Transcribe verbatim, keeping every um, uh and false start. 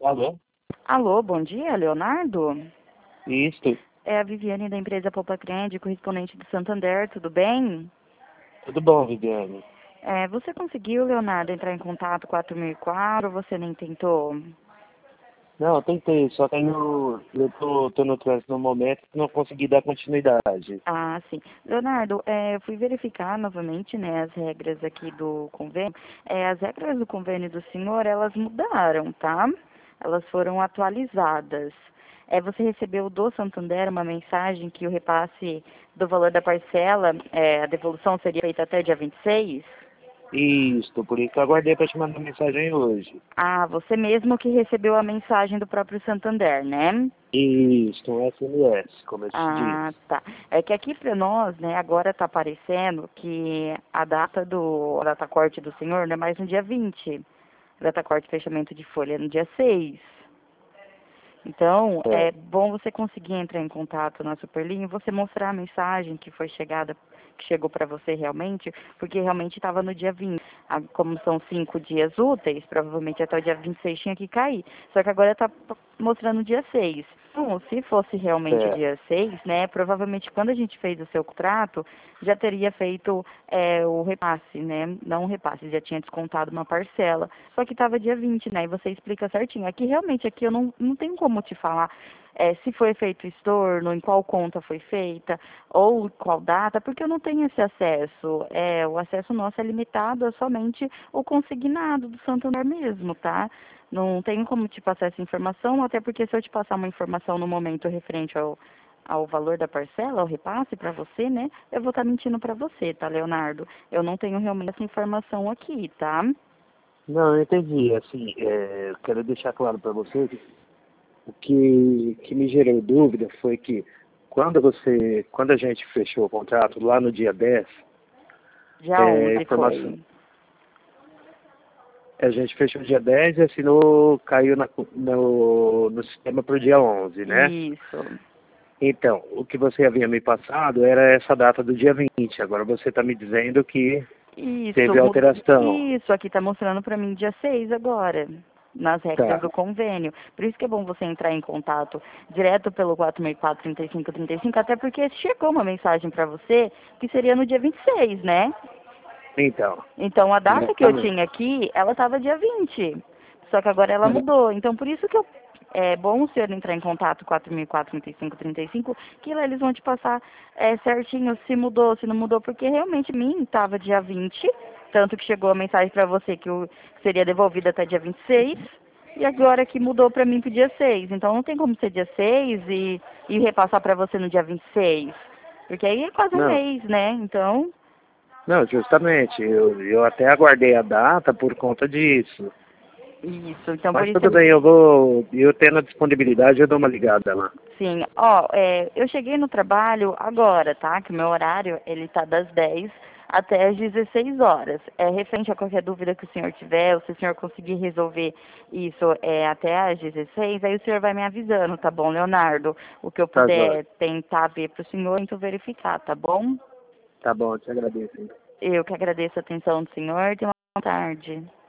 Alô? Alô, bom dia, Leonardo? Isto. É a Viviane da empresa Poupa Crédito, correspondente do Santander, tudo bem? Tudo bom, Viviane? É, você conseguiu, Leonardo, entrar em contato com a Turma e quatro ou você nem tentou? Não, eu tentei, só que eu, eu tô, tô no trânsito no momento que não consegui dar continuidade. Ah, sim. Leonardo, é, eu fui verificar novamente, né, as regras aqui do convênio. É, as regras do convênio do senhor, elas mudaram, tá? Elas foram atualizadas. É, você recebeu do Santander uma mensagem que o repasse do valor da parcela, é, a devolução seria feita até dia vinte e seis? Isto, por isso que eu aguardei para te mandar mensagem hoje. Ah, você mesmo que recebeu a mensagem do próprio Santander, né? Isto, um S M S, como eu te Ah, disse. tá. É que aqui para nós, né, agora tá aparecendo que a data do, a data corte do senhor não é mais no dia vinte. A data corte e fechamento de folha é no dia seis. Então, É, é bom você conseguir entrar em contato na Superlinha e você mostrar a mensagem que foi chegada, que chegou para você realmente, porque realmente estava no dia vinte. Ah, como são cinco dias úteis, provavelmente até o dia vinte e seis tinha que cair. Só que agora está mostrando o dia seis. Então, se fosse realmente é. dia seis, né, provavelmente quando a gente fez o seu contrato, já teria feito é, o repasse, né? Não o repasse, já tinha descontado uma parcela. Só que estava dia vinte, né? E você explica certinho. Aqui realmente aqui eu não, não tenho como te falar é, se foi feito estorno, em qual conta foi feita, ou qual data, porque eu não tenho esse acesso. É, o acesso nosso é limitado a somente o consignado do Santander mesmo, tá? Não tenho como te passar essa informação, até porque se eu te passar uma informação no momento referente ao, ao valor da parcela, ao repasse para você, né? Eu vou estar mentindo para você, tá, Leonardo? Eu não tenho realmente essa informação aqui, tá? Não, eu entendi. Assim, é, eu quero deixar claro para você que o que, que me gerou dúvida foi que quando você, quando a gente fechou o contrato lá no dia dez, Dia é, onze informação, foi. a gente fechou dia dez e assinou, caiu na, no, no sistema para o dia onze, né? Isso. Então, o que você havia me passado era essa data do dia vinte. Agora você está me dizendo que Isso, teve mu- alteração. isso aqui está mostrando para mim dia seis agora, nas regras Tá, do convênio. Por isso que é bom você entrar em contato direto pelo quatro seis quatro, trinta e cinco trinta e cinco, até porque chegou uma mensagem para você que seria no dia vinte e seis, né? então, Então a data que eu exatamente. tinha aqui, ela estava dia vinte. Só que agora ela É, mudou. Então por isso que eu, é bom o senhor entrar em contato quatro seis quatro, trinta e cinco trinta e cinco, que lá eles vão te passar é, certinho se mudou, se não mudou, porque realmente mim estava dia vinte, tanto que chegou a mensagem para você que, o, que seria devolvida até dia vinte e seis, e agora que mudou para mim pro dia seis. Então não tem como ser dia seis e, e repassar para você no dia vinte e seis. Porque aí é quase um não, mês, né? Então, não, justamente. Eu, eu até aguardei a data por conta disso. isso. Então por Mas isso tudo bem, eu vou, eu tendo a disponibilidade, eu dou uma ligada lá. sim, ó, é, eu cheguei no trabalho agora, tá? Que o meu horário, ele tá das dez até as dezesseis horas. É referente a qualquer dúvida que o senhor tiver, ou se o senhor conseguir resolver isso é, até as dezesseis, aí o senhor vai me avisando, tá bom, Leonardo? O que eu Tá, Zóia. puder tentar ver pro senhor, então verificar, tá bom? Tá bom, eu te agradeço. Hein? Eu que agradeço a atenção do senhor, tenha uma boa tarde.